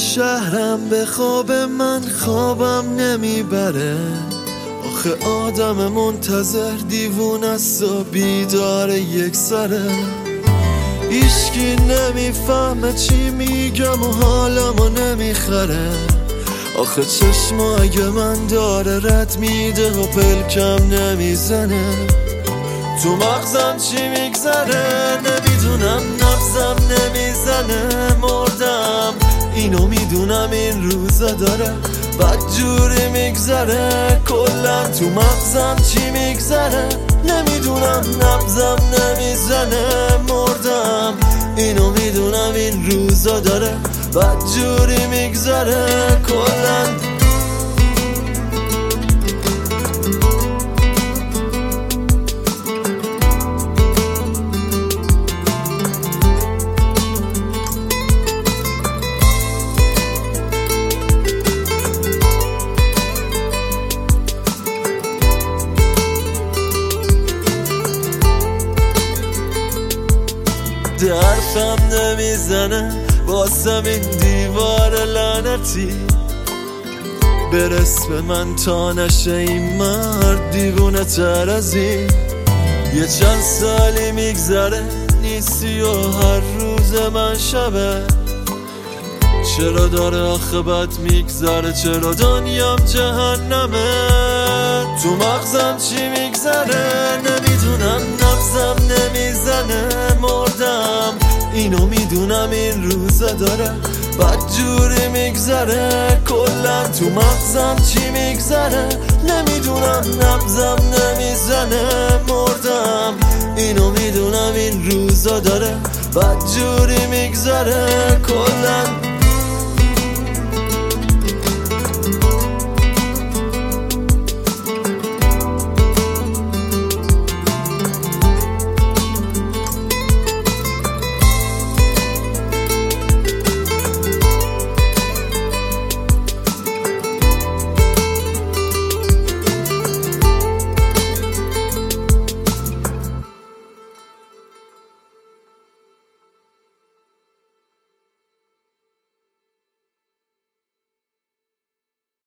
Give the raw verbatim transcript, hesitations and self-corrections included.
شهرم به خواب من خوابم نمیبره. آخه آدم منتظر دیوون است و بیدار یک سره. ایشکی نمیفهمه چی میگم و حالمو نمیخره. آخه چشمای من داره رد میده و پلکم نمیزنه. تو مغزم چی میگذره نمیدونم، نبضم نمیزنه. مردم اینو میدونم این روزا داره بد جوری میگذره. کلن تو مغزم چی میگذره نمیدونم، نبضم نمیزنه. مردم اینو میدونم این روزا داره بد جوری میگذره. کلن درفم نمیزنه واسم این دیوار لعنتی. برس به من تا نشه این مرد دیوونه تر از این. یه چند سالی میگذره نیستی و هر روز من شبه. چرا داره آخه بد میگذره، چرا دنیام جهنمه. تو مغزم چی میگذره نمیدونم، نبضم نمیزنه. مردم اینو میدونم این روزا داره بد جوری میگذره. کلن تو مغزم چی میگذره نمیدونم، نبضم نمیزنه. مردم اینو میدونم این روزا داره بد جوری میگذره. کلن